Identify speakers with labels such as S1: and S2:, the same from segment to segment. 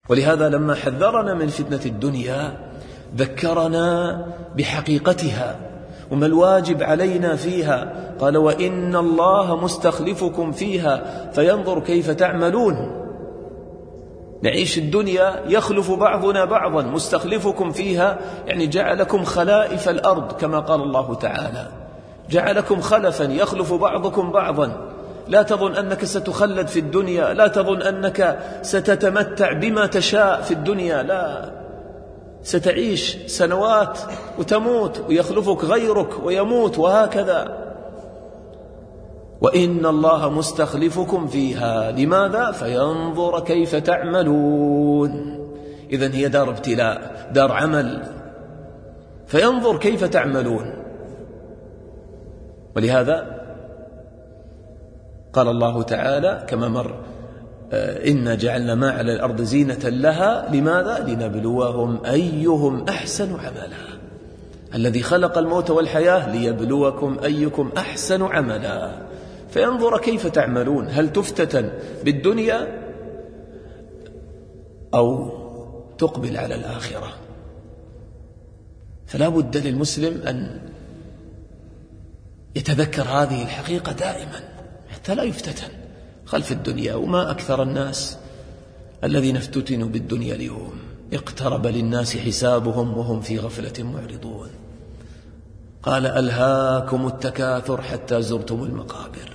S1: ولهذا لما حذرنا من فتنة الدنيا ذكرنا بحقيقتها وما الواجب علينا فيها. قال: وإن الله مستخلفكم فيها فينظر كيف تعملون. نعيش الدنيا يخلف بعضنا بعضا، مستخلفكم فيها يعني جعلكم خلائف الأرض كما قال الله تعالى، جعلكم خلفا يخلف بعضكم بعضا. لا تظن أنك ستخلد في الدنيا، لا تظن أنك ستتمتع بما تشاء في الدنيا، لا، ستعيش سنوات وتموت ويخلفك غيرك ويموت، وهكذا. وإن الله مستخلفكم فيها، لماذا؟ فينظر كيف تعملون. إذن هي دار ابتلاء، دار عمل، فينظر كيف تعملون. ولهذا قال الله تعالى كما مر: إنا جعلنا ما على الأرض زينة لها، لماذا؟ لنبلوهم أيهم أحسن عملا. الذي خلق الموت والحياة ليبلوكم أيكم أحسن عملا، فينظر كيف تعملون. هل تفتتن بالدنيا أو تقبل على الآخرة؟ فلا بد للمسلم أن يتذكر هذه الحقيقة دائما حتى لا يفتتن خلف الدنيا. وما أكثر الناس الذين افتتنوا بالدنيا اليوم، اقترب للناس حسابهم وهم في غفلة معرضون. قال: ألهاكم التكاثر حتى زرتم المقابر.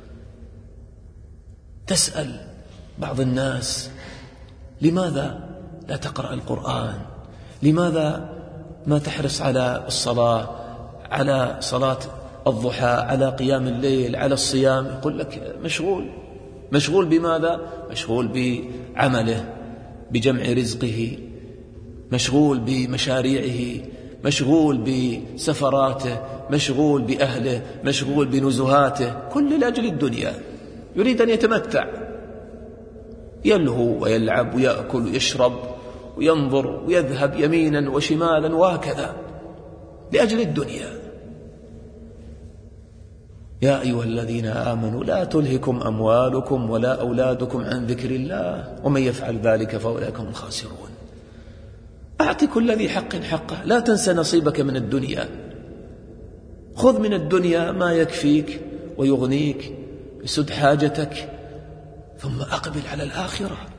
S1: تسأل بعض الناس: لماذا لا تقرأ القرآن؟ لماذا ما تحرص على الصلاة، على صلاة الضحى، على قيام الليل، على الصيام؟ يقول لك: مشغول بماذا؟ مشغول بعمله، بجمع رزقه، مشغول بمشاريعه، مشغول بسفراته، مشغول بأهله، مشغول بنزهاته، كل لأجل الدنيا. يريد أن يتمتع، يلهو ويلعب ويأكل ويشرب وينظر ويذهب يمينا وشمالا وهكذا لأجل الدنيا. يا أيها الذين آمنوا لا تلهكم أموالكم ولا أولادكم عن ذكر الله ومن يفعل ذلك فأولئك هم الخاسرون. أعط كل ذي حق حقه، لا تنس نصيبك من الدنيا. خذ من الدنيا ما يكفيك ويغنيك، يسد حاجتك، ثم أقبل على الآخرة.